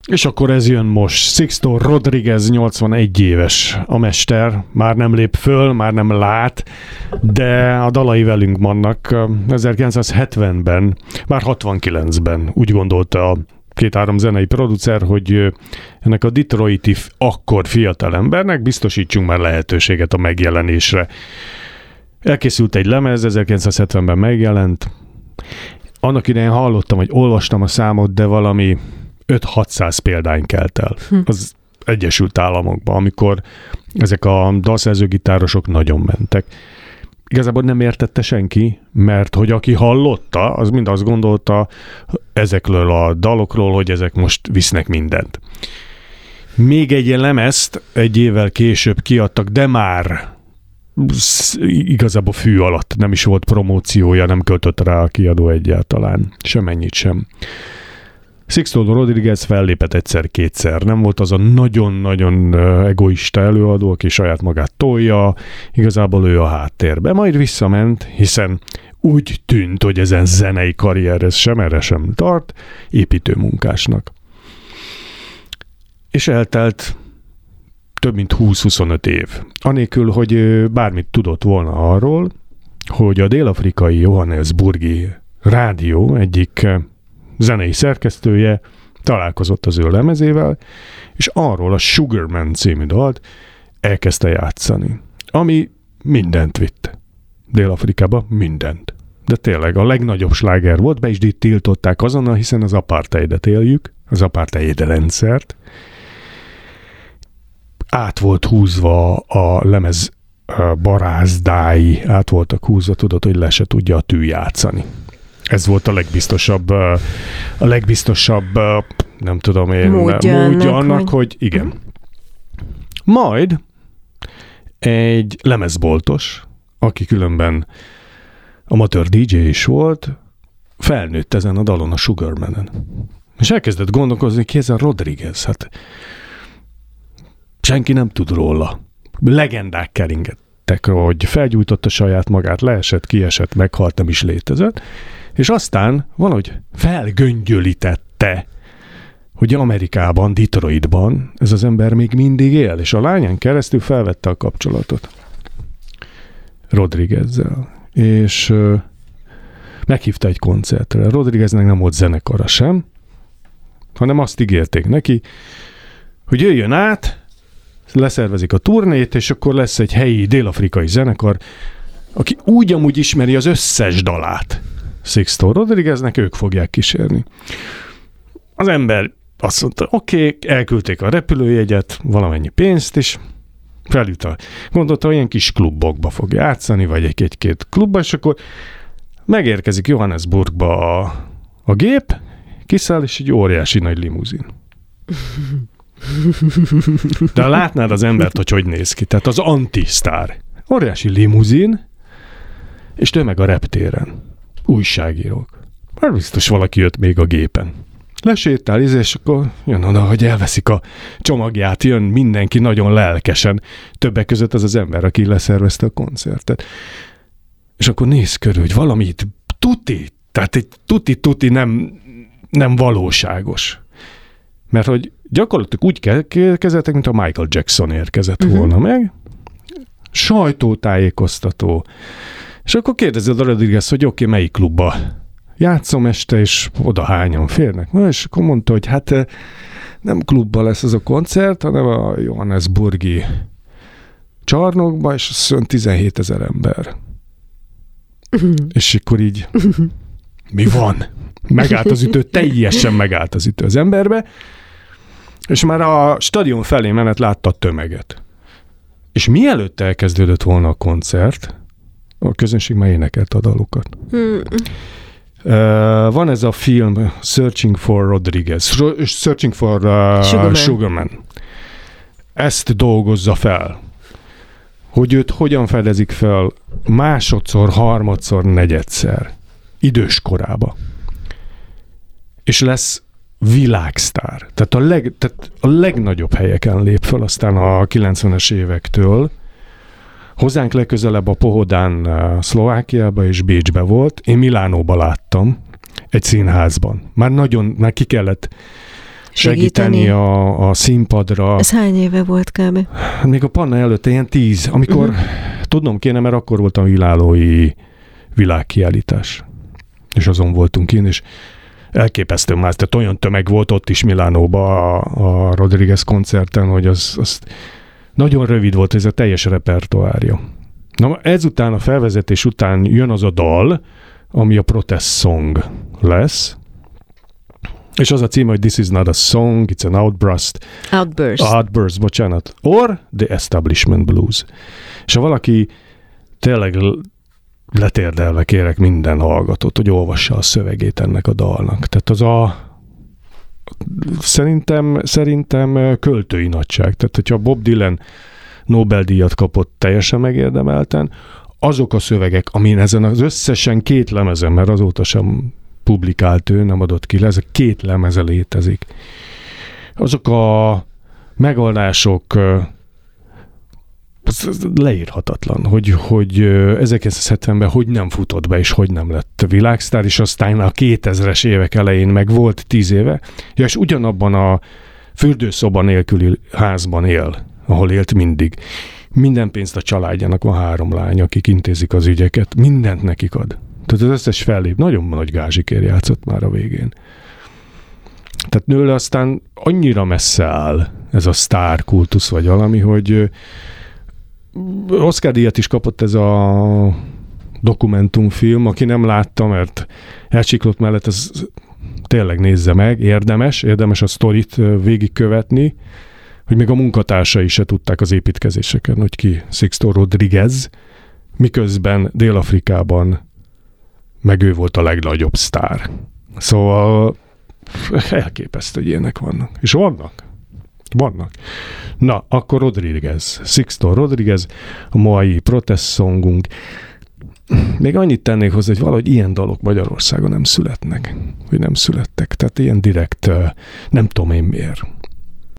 És akkor ez jön most. Sixto Rodriguez 81 éves a mester, már nem lép föl, már nem lát, de a dalai velünk vannak. 1970-ben, már 69-ben úgy gondolta a 2-3 zenei producer, hogy ennek a detroiti akkor fiatal embernek biztosítsunk már lehetőséget a megjelenésre. Elkészült egy lemez, 1970-ben megjelent. Annak idején hallottam, vagy olvastam a számot, de valami 5-600 példány kelt el az Egyesült Államokban, amikor ezek a dalszerzőgitárosok nagyon mentek. Igazából nem értette senki, mert hogy aki hallotta, az mind azt gondolta ezekről a dalokról, hogy ezek most visznek mindent. Még egy ilyen lemezt egy évvel később kiadtak, de már igazából fű alatt, nem is volt promóciója, nem költött rá a kiadó egyáltalán, semennyit sem. Sixto Rodriguez fellépett egyszer-kétszer, nem volt az a nagyon-nagyon egoista előadó, aki saját magát tolja, igazából ő a háttérbe. Majd visszament, hiszen úgy tűnt, hogy ezen zenei karrierhez sem erre sem tart, építőmunkásnak. És eltelt több mint 20-25 év. Anélkül, hogy bármit tudott volna arról, hogy a dél-afrikai Johannesburgi rádió egyik zenei szerkesztője találkozott az ő lemezével, és arról a Sugarman című dalt elkezdte játszani. Ami mindent vitt. Dél-Afrikába mindent. De tényleg a legnagyobb sláger volt, be is tiltották azonnal, hiszen az apartheidet éljük, az apartheid rendszert. Át volt húzva a lemez barázdái, át voltak húzva, tudod, hogy le se tudja a tű játszani. Ez volt a legbiztosabb, nem tudom én, módja annak, hogy igen. Majd egy lemezboltos, aki különben amatőr DJ is volt, felnőtt ezen a dalon, a Sugarmanen. És elkezdett gondolkozni, ki ez a Rodriguez, hát senki nem tud róla. Legendák keringettek, hogy felgyújtotta saját magát, leesett, kiesett, meghalt, nem is létezett, és aztán valahogy felgöngyölítette, hogy Amerikában, Detroitban ez az ember még mindig él, és a lányán keresztül felvette a kapcsolatot Rodriguezzel, és meghívta egy koncertre. Rodrigueznek nem volt zenekara sem, hanem azt ígérték neki, hogy jöjjön át, leszervezik a turnét, és akkor lesz egy helyi dél-afrikai zenekar, aki úgy amúgy ismeri az összes dalát Sixto Rodrigueznek, ők fogják kísérni. Az ember azt mondta, oké, elküldték a repülőjegyet, valamennyi pénzt is, gondolta, hogy ilyen kis klubokba fog játszani, vagy egy-két klubba, és akkor megérkezik Johannesburgba a gép, kiszáll, és egy óriási nagy limuzin. De látnád az embert, hogy néz ki, tehát az anti-sztár. Óriási limuzin, és tömeg a reptéren. Újságírók. Már biztos valaki jött még a gépen. Lesétál, és akkor jön oda, hogy elveszik a csomagját, jön mindenki nagyon lelkesen. Többek között az az ember, aki leszervezte a koncertet. És akkor néz körül, hogy valamit tehát egy tuti nem valóságos. Mert hogy gyakorlatilag úgy kezdetek, mint a Michael Jackson érkezett volna meg. Sajtótájékoztató. És akkor kérdezed a Rodriguez, hogy oké, melyik klubba játszom este, és oda hányan férnek. És akkor mondta, hogy hát nem klubba lesz ez a koncert, hanem a Johannesburgi csarnokba, és az 17 000 ember. És akkor így mi van? Megállt az ütő, teljesen megállt az ütő az emberbe, és már a stadion felé menet látta a tömeget. És mielőtt elkezdődött volna a koncert, a közönség már énekelt a dalokat. Van ez a film Searching for Rodriguez, Searching for Sugarman. Ezt dolgozza fel, hogy őt hogyan fedezik fel másodszor, harmadszor, negyedszer, idős korába. És lesz világsztár. Tehát a legnagyobb helyeken lép fel, aztán a 90-es évektől. Hozzánk legközelebb a Pohodán Szlovákiába és Bécsbe volt. Én Milánóba láttam, egy színházban. Már ki kellett segíteni a színpadra. Ez hány éve volt kb? Még a Panna előtt ilyen 10, amikor tudnom kéne, mert akkor volt a Milánói világkiállítás. És azon voltunk kint, és elképesztő már, tehát olyan tömeg volt ott is Milánóban a Rodriguez koncerten, hogy az nagyon rövid volt, ez a teljes repertoárja. Na, ezután, a felvezetés után jön az a dal, ami a protest song lesz, és az a címe, hogy This is not a song, it's an outburst. Outburst, bocsánat. Or the Establishment Blues. És ha valaki tényleg letérdelve kérek minden hallgatót, hogy olvassa a szövegét ennek a dalnak. Tehát az szerintem költői nagyság. Tehát, hogyha Bob Dylan Nobel-díjat kapott teljesen megérdemelten, azok a szövegek, amin ezen az összesen 2 lemezen, mert azóta sem publikált ő, nem adott ki, ez a 2 lemeze létezik. Azok a megoldások leírhatatlan, hogy 1970-ben hogy nem futott be, és hogy nem lett világsztár, és aztán a 2000-es évek elején meg volt 10 éve, és ugyanabban a fürdőszoba nélküli házban él, ahol élt mindig. Minden pénzt a családjának, van 3 lány, akik intézik az ügyeket, mindent nekik ad. Tehát az összes fellép, nagyon nagy gázsikért játszott már a végén. Tehát nőle aztán annyira messze áll ez a sztár kultusz, vagy valami, hogy Oscar-díjat is kapott ez a dokumentumfilm, aki nem látta, mert elsiklott mellett, ez tényleg nézze meg, érdemes a sztorit végigkövetni, hogy még a munkatársai se tudták az építkezéseken, hogy ki Sixto Rodriguez, miközben Dél-Afrikában meg ő volt a legnagyobb sztár. Szóval elképesztő, hogy ilyenek vannak. És vannak. Na, akkor Rodriguez, Sixto Rodriguez, a mai protest songunk. Még annyit tennék hozzá, hogy valahogy ilyen dalok Magyarországon nem születnek. Vagy nem születtek. Tehát ilyen direkt, nem tudom én miért.